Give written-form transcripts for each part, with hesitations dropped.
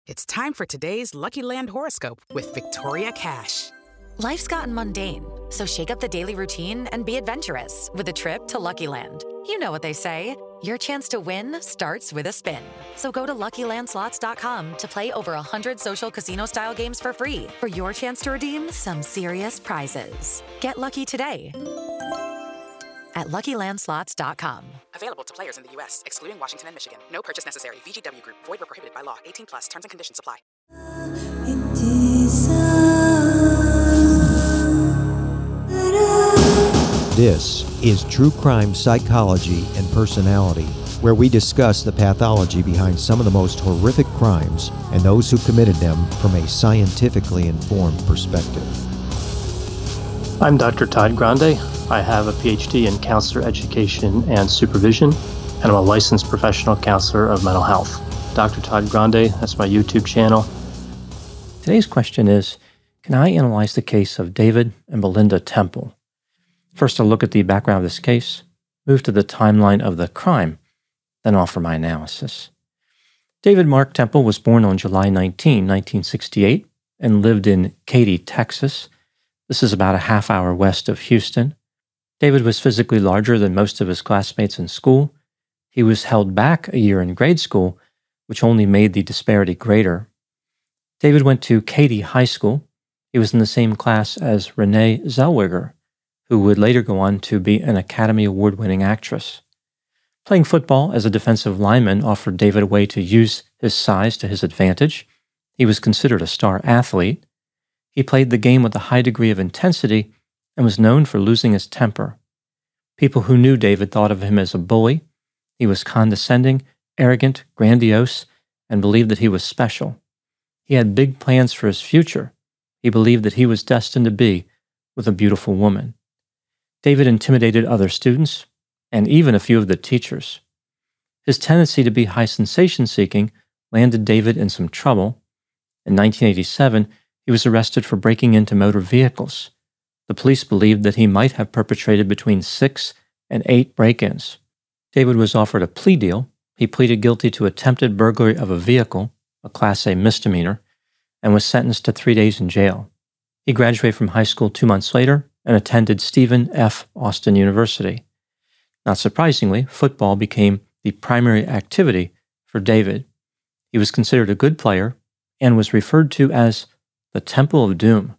It's time for today's Lucky Land horoscope with Victoria Cash. Life's gotten mundane, so shake up the daily routine and be adventurous with a trip to Lucky Land. You know what they say, your chance to win starts with a spin. So go to LuckyLandSlots.com to play over 100 social casino-style games for free for your chance to redeem some serious prizes. Get lucky today at LuckyLandSlots.com. Available to players in the U.S., excluding Washington and Michigan. No purchase necessary. VGW Group. Void where prohibited by law. 18+. Terms and conditions apply. This is True Crime Psychology and Personality, where we discuss the pathology behind some of the most horrific crimes and those who committed them from a scientifically informed perspective. I'm Dr. Todd Grande. I have a PhD in counselor education and supervision, and I'm a licensed professional counselor of mental health. Dr. Todd Grande, that's my YouTube channel. Today's question is, can I analyze the case of David and Belinda Temple? First, I'll look at the background of this case, move to the timeline of the crime, then offer my analysis. David Mark Temple was born on July 19, 1968, and lived in Katy, Texas. This is about a half hour west of Houston. David was physically larger than most of his classmates in school. He was held back a year in grade school, which only made the disparity greater. David went to Katy High School. He was in the same class as Renee Zellweger, who would later go on to be an Academy Award-winning actress. Playing football as a defensive lineman offered David a way to use his size to his advantage. He was considered a star athlete. He played the game with a high degree of intensity and was known for losing his temper. People who knew David thought of him as a bully. He was condescending, arrogant, grandiose, and believed that he was special. He had big plans for his future. He believed that he was destined to be with a beautiful woman. David intimidated other students and even a few of the teachers. His tendency to be high sensation-seeking landed David in some trouble. In 1987, he was arrested for breaking into motor vehicles. The police believed that he might have perpetrated between 6 and 8 break-ins. David was offered a plea deal. He pleaded guilty to attempted burglary of a vehicle, a Class A misdemeanor, and was sentenced to 3 days in jail. He graduated from high school 2 months later and attended Stephen F. Austin University. Not surprisingly, football became the primary activity for David. He was considered a good player and was referred to as the Temple of Doom.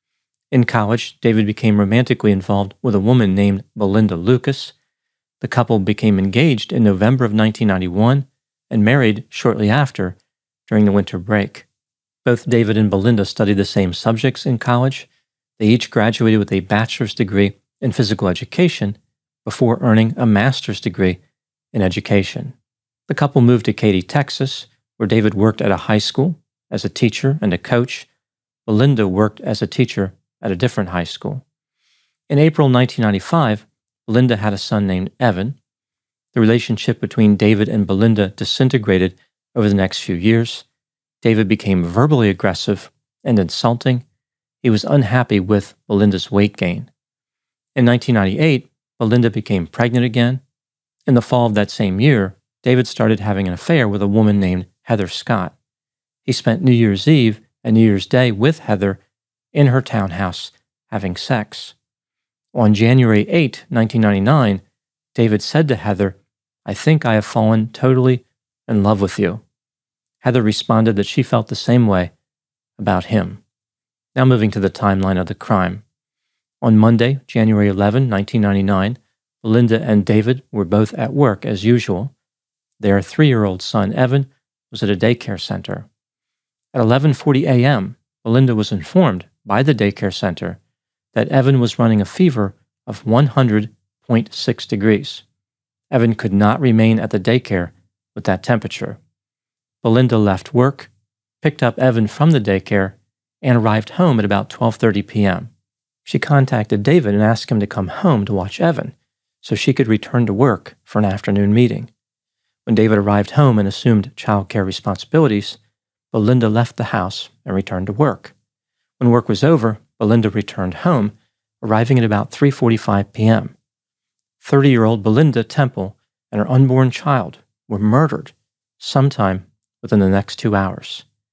In college, David became romantically involved with a woman named Belinda Lucas. The couple became engaged in November of 1991 and married shortly after, during the winter break. Both David and Belinda studied the same subjects in college. They each graduated with a bachelor's degree in physical education before earning a master's degree in education. The couple moved to Katy, Texas, where David worked at a high school as a teacher and a coach. Belinda worked as a teacher at a different high school. In April 1995, Belinda had a son named Evan. The relationship between David and Belinda disintegrated over the next few years. David became verbally aggressive and insulting. He was unhappy with Belinda's weight gain. In 1998, Belinda became pregnant again. In the fall of that same year, David started having an affair with a woman named Heather Scott. He spent New Year's Eve and New Year's Day with Heather in her townhouse having sex. On January 8, 1999, David said to Heather, "I think I have fallen totally in love with you." Heather responded that she felt the same way about him. Now moving to the timeline of the crime. On Monday, January 11, 1999, Belinda and David were both at work as usual. Their 3-year-old son, Evan, was at a daycare center. At 11:40 a.m., Belinda was informed by the daycare center that Evan was running a fever of 100.6 degrees. Evan could not remain at the daycare with that temperature. Belinda left work, picked up Evan from the daycare, and arrived home at about 12:30 p.m. She contacted David and asked him to come home to watch Evan so she could return to work for an afternoon meeting. When David arrived home and assumed childcare responsibilities, Belinda left the house and returned to work. When work was over, Belinda returned home, arriving at about 3:45 p.m. 30-year-old Belinda Temple and her unborn child were murdered sometime within the next 2 hours.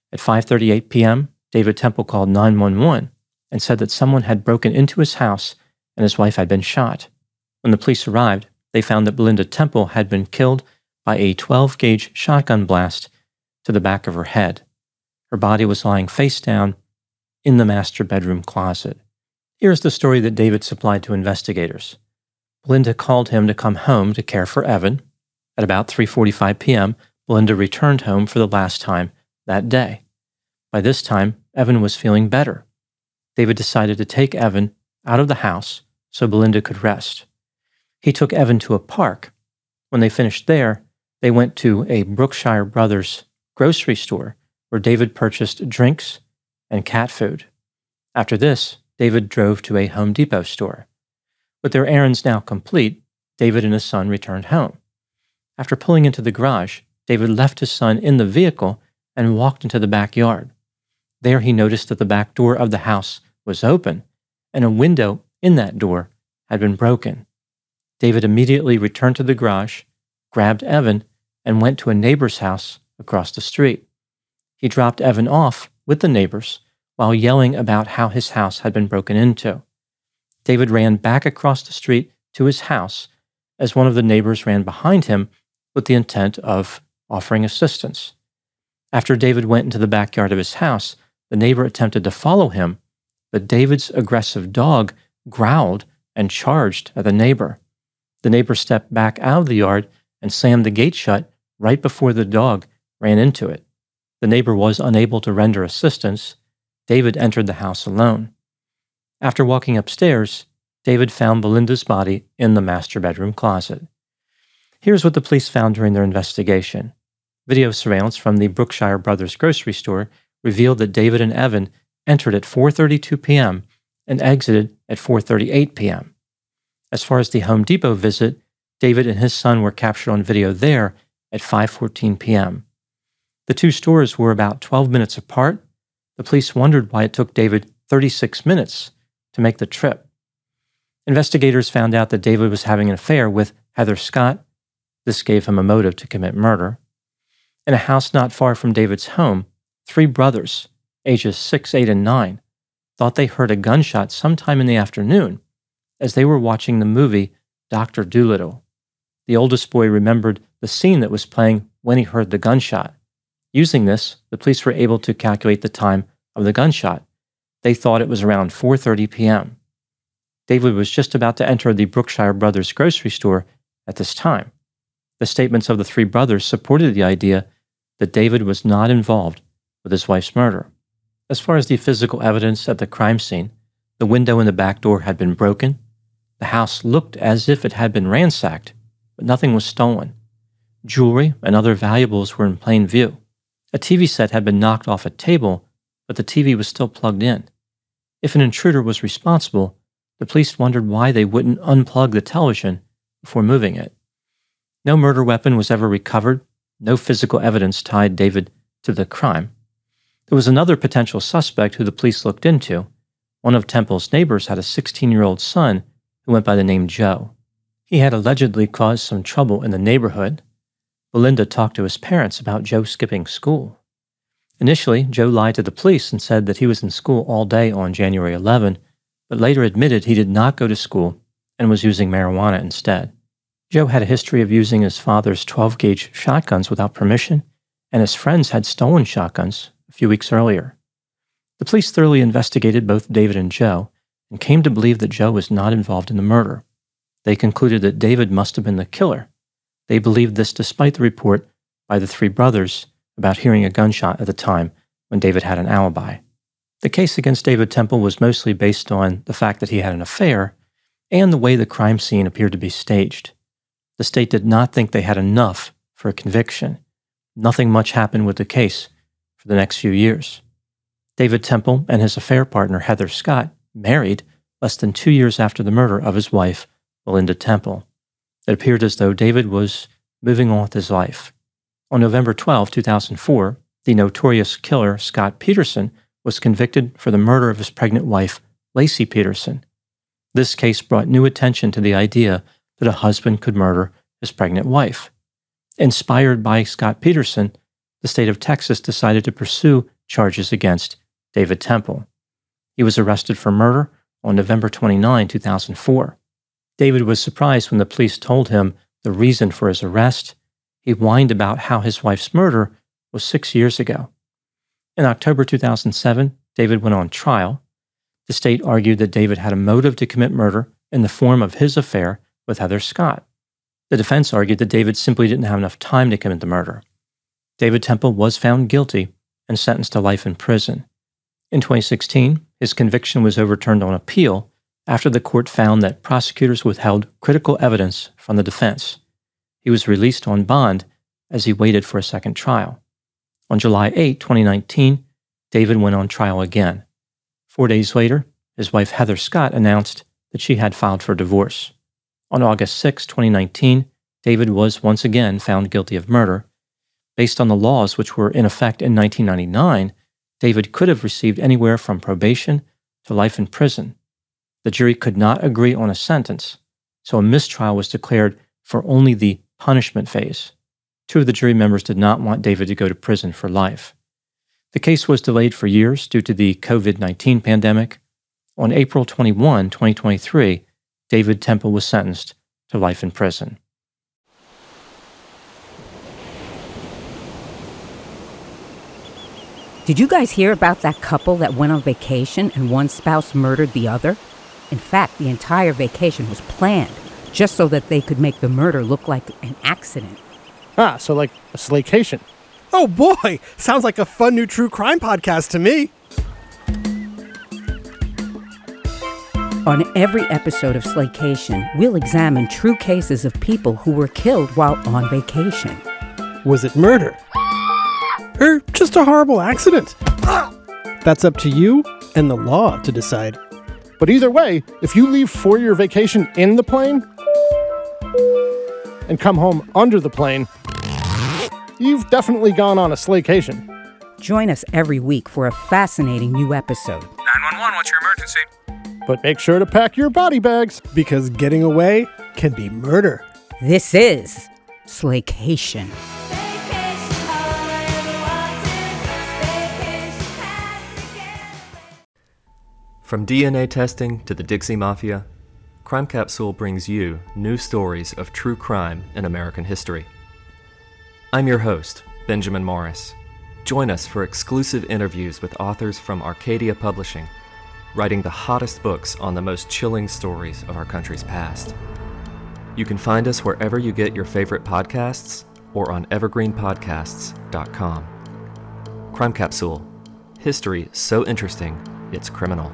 At 5:38 p.m., David Temple called 911 and said that someone had broken into his house and his wife had been shot. When the police arrived, they found that Belinda Temple had been killed by a 12-gauge shotgun blast to the back of her head. Her body was lying face down in the master bedroom closet. Here's the story that David supplied to investigators. Belinda called him to come home to care for Evan. At about 3:45 p.m., Belinda returned home for the last time that day. By this time, Evan was feeling better. David decided to take Evan out of the house so Belinda could rest. He took Evan to a park. When they finished there, they went to a Brookshire Brothers grocery store where David purchased drinks and cat food. After this, David drove to a Home Depot store. With their errands now complete, David and his son returned home. After pulling into the garage, David left his son in the vehicle and walked into the backyard. There he noticed that the back door of the house was open, and a window in that door had been broken. David immediately returned to the garage, grabbed Evan, and went to a neighbor's house across the street. He dropped Evan off with the neighbors while yelling about how his house had been broken into. David ran back across the street to his house as one of the neighbors ran behind him with the intent of offering assistance. After David went into the backyard of his house, the neighbor attempted to follow him, but David's aggressive dog growled and charged at the neighbor. The neighbor stepped back out of the yard and slammed the gate shut right before the dog ran into it. The neighbor was unable to render assistance. David entered the house alone. After walking upstairs, David found Belinda's body in the master bedroom closet. Here's what the police found during their investigation. Video surveillance from the Brookshire Brothers grocery store revealed that David and Evan entered at 4:32 p.m. and exited at 4:38 p.m. As far as the Home Depot visit, David and his son were captured on video there at 5:14 p.m. The two stores were about 12 minutes apart. The police wondered why it took David 36 minutes to make the trip. Investigators found out that David was having an affair with Heather Scott. This gave him a motive to commit murder. In a house not far from David's home, three brothers, ages 6, 8, and 9, thought they heard a gunshot sometime in the afternoon as they were watching the movie Dr. Dolittle. The oldest boy remembered the scene that was playing when he heard the gunshot. Using this, the police were able to calculate the time of the gunshot. They thought it was around 4:30 p.m. David was just about to enter the Brookshire Brothers grocery store at this time. The statements of the three brothers supported the idea that David was not involved with his wife's murder. As far as the physical evidence at the crime scene, the window in the back door had been broken. The house looked as if it had been ransacked, but nothing was stolen. Jewelry and other valuables were in plain view. A TV set had been knocked off a table, but the TV was still plugged in. If an intruder was responsible, the police wondered why they wouldn't unplug the television before moving it. No murder weapon was ever recovered. No physical evidence tied David to the crime. There was another potential suspect who the police looked into. One of Temple's neighbors had a 16-year-old son who went by the name Joe. He had allegedly caused some trouble in the neighborhood. Belinda talked to his parents about Joe skipping school. Initially, Joe lied to the police and said that he was in school all day on January 11, but later admitted he did not go to school and was using marijuana instead. Joe had a history of using his father's 12-gauge shotguns without permission, and his friends had stolen shotguns a few weeks earlier. The police thoroughly investigated both David and Joe and came to believe that Joe was not involved in the murder. They concluded that David must have been the killer. They believed this despite the report by the three brothers about hearing a gunshot at the time when David had an alibi. The case against David Temple was mostly based on the fact that he had an affair and the way the crime scene appeared to be staged. The state did not think they had enough for a conviction. Nothing much happened with the case for the next few years. David Temple and his affair partner Heather Scott married less than 2 years after the murder of his wife, Belinda Temple. It appeared as though David was moving on with his life. On November 12, 2004, the notorious killer Scott Peterson was convicted for the murder of his pregnant wife, Laci Peterson. This case brought new attention to the idea that a husband could murder his pregnant wife. Inspired by Scott Peterson, the state of Texas decided to pursue charges against David Temple. He was arrested for murder on November 29, 2004. David was surprised when the police told him the reason for his arrest. He whined about how his wife's murder was 6 years ago. In October 2007, David went on trial. The state argued that David had a motive to commit murder in the form of his affair with Heather Scott. The defense argued that David simply didn't have enough time to commit the murder. David Temple was found guilty and sentenced to life in prison. In 2016, his conviction was overturned on appeal after the court found that prosecutors withheld critical evidence from the defense. He was released on bond as he waited for a second trial. On July 8, 2019, David went on trial again. 4 days later, his wife Heather Scott announced that she had filed for divorce. On August 6, 2019, David was once again found guilty of murder. Based on the laws which were in effect in 1999, David could have received anywhere from probation to life in prison. The jury could not agree on a sentence, so a mistrial was declared for only the punishment phase. 2 of the jury members did not want David to go to prison for life. The case was delayed for years due to the COVID-19 pandemic. On April 21, 2023, David Temple was sentenced to life in prison. Did you guys hear about that couple that went on vacation and one spouse murdered the other? In fact, the entire vacation was planned just so that they could make the murder look like an accident. Ah, so like a slaycation. Oh boy, sounds like a fun new true crime podcast to me. On every episode of Slaycation, we'll examine true cases of people who were killed while on vacation. Was it murder? Or just a horrible accident? That's up to you and the law to decide. But either way, if you leave for your vacation in the plane and come home under the plane, you've definitely gone on a slaycation. Join us every week for a fascinating new episode. 911, what's your emergency? But make sure to pack your body bags. Because getting away can be murder. This is Slaycation. From DNA testing to the Dixie Mafia, Crime Capsule brings you new stories of true crime in American history. I'm your host, Benjamin Morris. Join us for exclusive interviews with authors from Arcadia Publishing, writing the hottest books on the most chilling stories of our country's past. You can find us wherever you get your favorite podcasts or on evergreenpodcasts.com. Crime Capsule. History so interesting, it's criminal.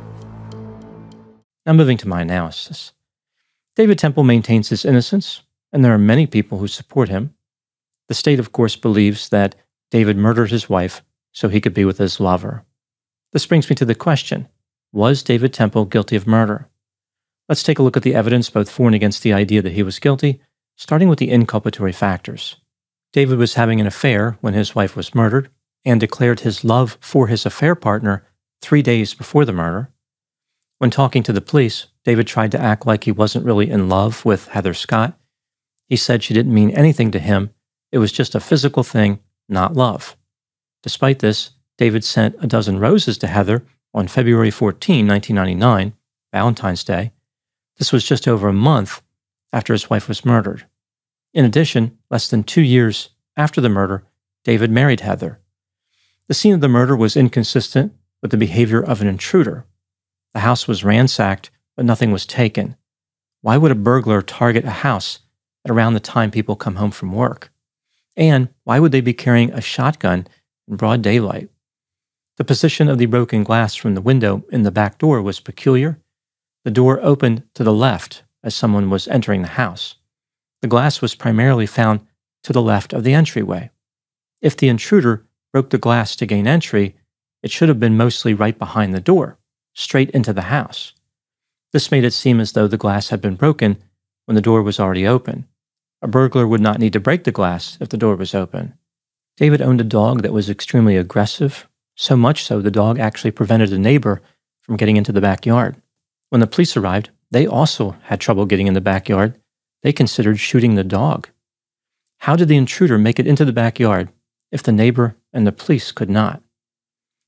Now moving to my analysis. David Temple maintains his innocence, and there are many people who support him. The state, of course, believes that David murdered his wife so he could be with his lover. This brings me to the question, was David Temple guilty of murder? Let's take a look at the evidence both for and against the idea that he was guilty, starting with the inculpatory factors. David was having an affair when his wife was murdered and declared his love for his affair partner 3 days before the murder. When talking to the police, David tried to act like he wasn't really in love with Heather Scott. He said she didn't mean anything to him. It was just a physical thing, not love. Despite this, David sent a dozen roses to Heather on February 14, 1999, Valentine's Day. This was just over a month after his wife was murdered. In addition, less than 2 years after the murder, David married Heather. The scene of the murder was inconsistent with the behavior of an intruder. The house was ransacked, but nothing was taken. Why would a burglar target a house at around the time people come home from work? And why would they be carrying a shotgun in broad daylight? The position of the broken glass from the window in the back door was peculiar. The door opened to the left as someone was entering the house. The glass was primarily found to the left of the entryway. If the intruder broke the glass to gain entry, it should have been mostly right behind the door, straight into the house. This made it seem as though the glass had been broken when the door was already open. A burglar would not need to break the glass if the door was open. David owned a dog that was extremely aggressive, so much so the dog actually prevented a neighbor from getting into the backyard. When the police arrived, they also had trouble getting in the backyard. They considered shooting the dog. How did the intruder make it into the backyard if the neighbor and the police could not?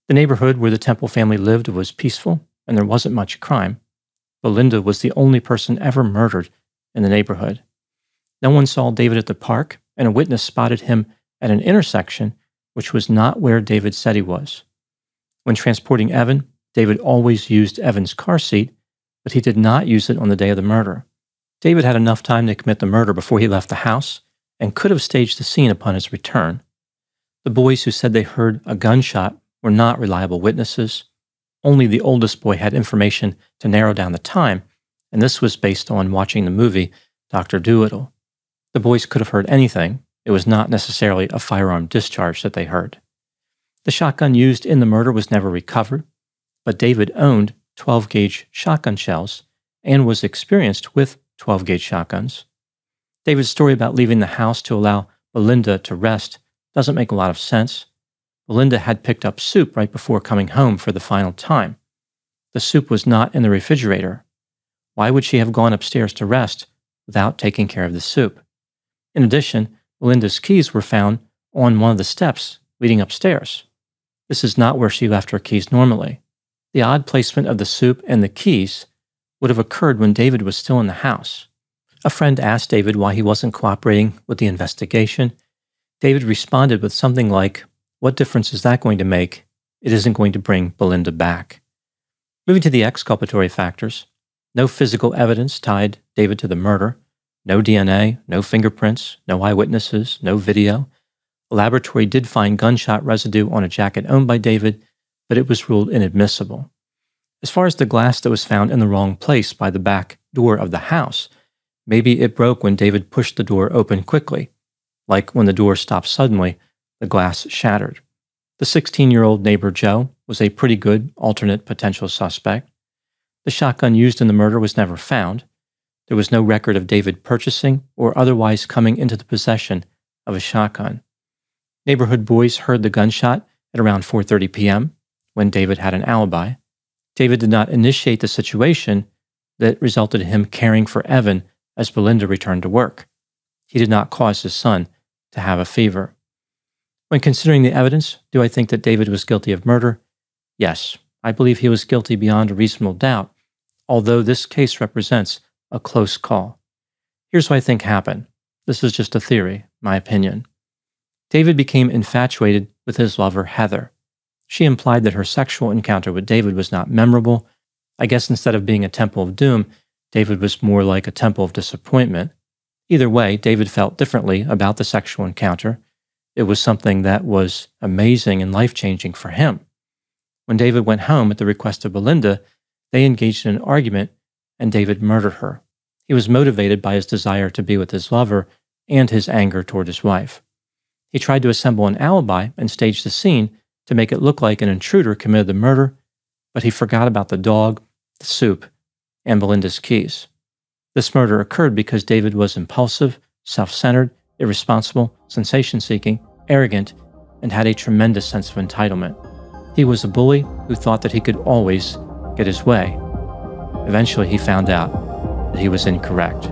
The neighborhood where the Temple family lived was peaceful, and there wasn't much crime. Belinda was the only person ever murdered in the neighborhood. No one saw David at the park, and a witness spotted him at an intersection, which was not where David said he was. When transporting Evan, David always used Evan's car seat, but he did not use it on the day of the murder. David had enough time to commit the murder before he left the house and could have staged the scene upon his return. The boys who said they heard a gunshot were not reliable witnesses. Only the oldest boy had information to narrow down the time, and this was based on watching the movie Dr. Dolittle. The boys could have heard anything. It was not necessarily a firearm discharge that they heard. The shotgun used in the murder was never recovered, but David owned 12-gauge shotgun shells and was experienced with 12-gauge shotguns. David's story about leaving the house to allow Belinda to rest doesn't make a lot of sense. Belinda had picked up soup right before coming home for the final time. The soup was not in the refrigerator. Why would she have gone upstairs to rest without taking care of the soup? In addition, Belinda's keys were found on one of the steps leading upstairs. This is not where she left her keys normally. The odd placement of the soup and the keys would have occurred when David was still in the house. A friend asked David why he wasn't cooperating with the investigation. David responded with something like, "What difference is that going to make? It isn't going to bring Belinda back." Moving to the exculpatory factors, no physical evidence tied David to the murder, no DNA, no fingerprints, no eyewitnesses, no video. A laboratory did find gunshot residue on a jacket owned by David, but it was ruled inadmissible. As far as the glass that was found in the wrong place by the back door of the house, maybe it broke when David pushed the door open quickly. Like when the door stopped suddenly, the glass shattered. The 16-year-old neighbor Joe was a pretty good alternate potential suspect. The shotgun used in the murder was never found. There was no record of David purchasing or otherwise coming into the possession of a shotgun. Neighborhood boys heard the gunshot at around 4:30 p.m. when David had an alibi. David did not initiate the situation that resulted in him caring for Evan as Belinda returned to work. He did not cause his son to have a fever. When considering the evidence, do I think that David was guilty of murder? Yes, I believe he was guilty beyond a reasonable doubt, although this case represents a close call. Here's what I think happened. This is just a theory, my opinion. David became infatuated with his lover, Heather. She implied that her sexual encounter with David was not memorable. I guess instead of being a temple of doom, David was more like a temple of disappointment. Either way, David felt differently about the sexual encounter. It was something that was amazing and life-changing for him. When David went home at the request of Belinda, they engaged in an argument, and David murdered her. He was motivated by his desire to be with his lover and his anger toward his wife. He tried to assemble an alibi and stage the scene to make it look like an intruder committed the murder, but he forgot about the dog, the soup, and Belinda's keys. This murder occurred because David was impulsive, self-centered, irresponsible, sensation-seeking, arrogant, and had a tremendous sense of entitlement. He was a bully who thought that he could always get his way. Eventually, he found out that he was incorrect.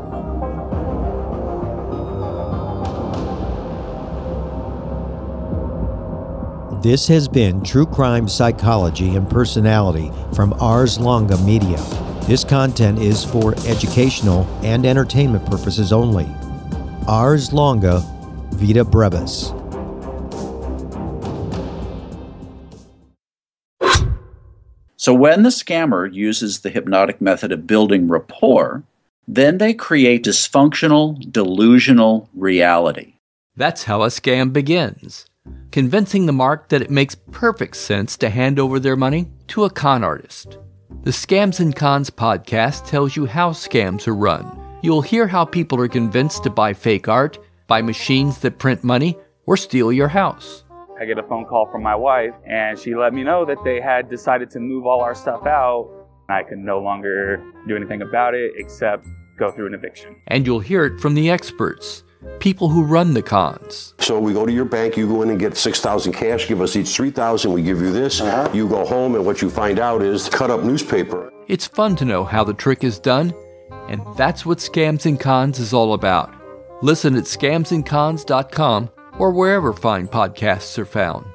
This has been True Crime Psychology and Personality from Ars Longa Media. This content is for educational and entertainment purposes only. Ars Longa, Vita Brevis. So when the scammer uses the hypnotic method of building rapport, then they create dysfunctional, delusional reality. That's how a scam begins. Convincing the mark that it makes perfect sense to hand over their money to a con artist. The Scams and Cons podcast tells you how scams are run. You'll hear how people are convinced to buy fake art, buy machines that print money, or steal your house. I get a phone call from my wife, and she let me know that they had decided to move all our stuff out. I could no longer do anything about it except go through an eviction. And you'll hear it from the experts. People who run the cons. So we go to your bank, you go in and get $6,000 cash, give us each $3,000, we give you this. You go home and what you find out is cut up newspaper. It's fun to know how the trick is done, and that's what Scams and Cons is all about. Listen at scamsandcons.com or wherever fine podcasts are found.